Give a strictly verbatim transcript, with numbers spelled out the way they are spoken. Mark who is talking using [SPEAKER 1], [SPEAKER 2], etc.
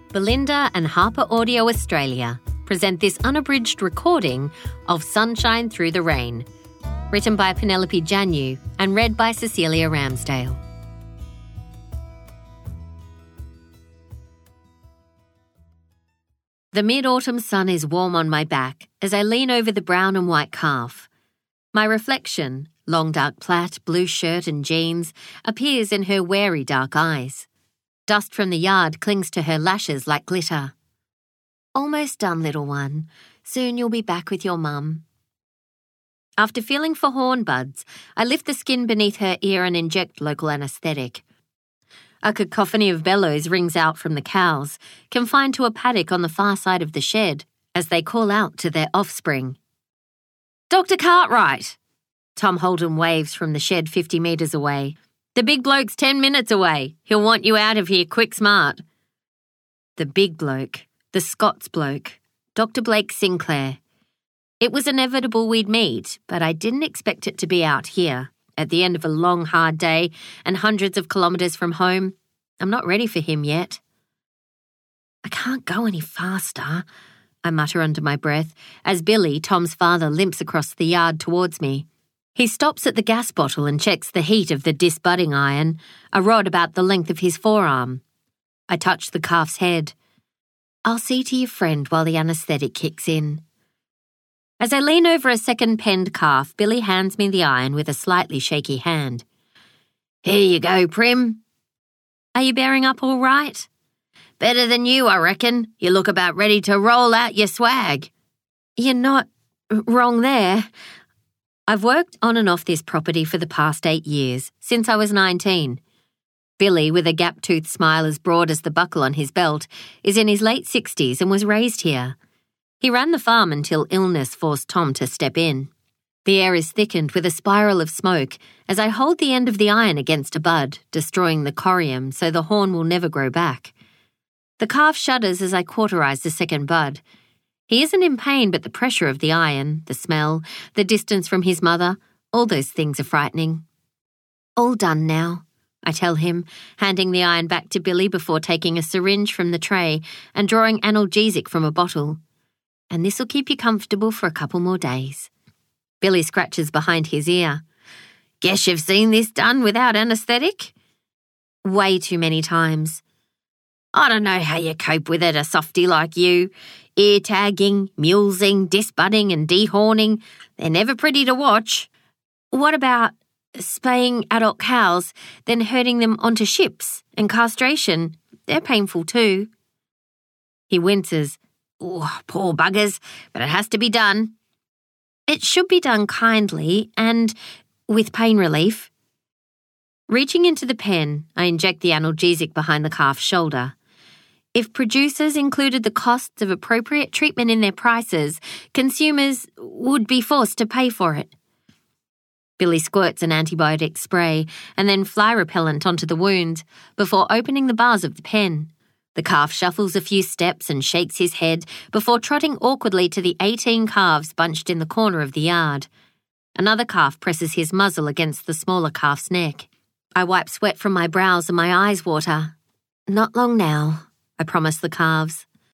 [SPEAKER 1] Belinda and Harper Audio Australia present this unabridged recording of Sunshine Through the Rain, written by Penelope Janu and read by Cecilia Ramsdale. The mid-autumn sun is warm on my back as I lean over the brown and white calf. My reflection, long dark plait, blue shirt and jeans, appears in her wary dark eyes. Dust from the yard clings to her lashes like glitter. Almost done, little one. Soon you'll be back with your mum. After feeling for horn buds, I lift the skin beneath her ear and inject local anaesthetic. A cacophony of bellows rings out from the cows, confined to a paddock on the far side of the shed, as they call out to their offspring. Doctor Cartwright! Tom Holden waves from the shed fifty metres away. The big bloke's ten minutes away. He'll want you out of here quick smart. The big bloke, the Scots bloke, Doctor Blake Sinclair. It was inevitable we'd meet, but I didn't expect it to be out here, at the end of a long, hard day and hundreds of kilometres from home. I'm not ready for him yet. I can't go any faster, I mutter under my breath, as Billy, Tom's father, limps across the yard towards me. He stops at the gas bottle and checks the heat of the disbudding iron, a rod about the length of his forearm. I touch the calf's head. I'll see to your friend while the anaesthetic kicks in. As I lean over a second penned calf, Billy hands me the iron with a slightly shaky hand. Here you go, Prim. Are you bearing up all right? Better than you, I reckon. You look about ready to roll out your swag. You're not wrong there. I've worked on and off this property for the past eight years, since I was nineteen. Billy, with a gap-toothed smile as broad as the buckle on his belt, is in his late sixties and was raised here. He ran the farm until illness forced Tom to step in. The air is thickened with a spiral of smoke as I hold the end of the iron against a bud, destroying the corium so the horn will never grow back. The calf shudders as I cauterize the second bud. He isn't in pain, but the pressure of the iron, the smell, the distance from his mother, all those things are frightening. All done now, I tell him, handing the iron back to Billy before taking a syringe from the tray and drawing analgesic from a bottle. And this'll keep you comfortable for a couple more days. Billy scratches behind his ear. Guess you've seen this done without anaesthetic? Way too many times. I don't know how you cope with it, a softy like you. Ear tagging, mulesing, disbudding and dehorning. They're never pretty to watch. What about spaying adult cows, then herding them onto ships, and castration? They're painful too. He winces. Oh, poor buggers, but it has to be done. It should be done kindly and with pain relief. Reaching into the pen, I inject the analgesic behind the calf's shoulder. If producers included the costs of appropriate treatment in their prices, consumers would be forced to pay for it. Billy squirts an antibiotic spray and then fly repellent onto the wound before opening the bars of the pen. The calf shuffles a few steps and shakes his head before trotting awkwardly to the eighteen calves bunched in the corner of the yard. Another calf presses his muzzle against the smaller calf's neck. I wipe sweat from my brows and my eyes water. Not long now, I promise the calves.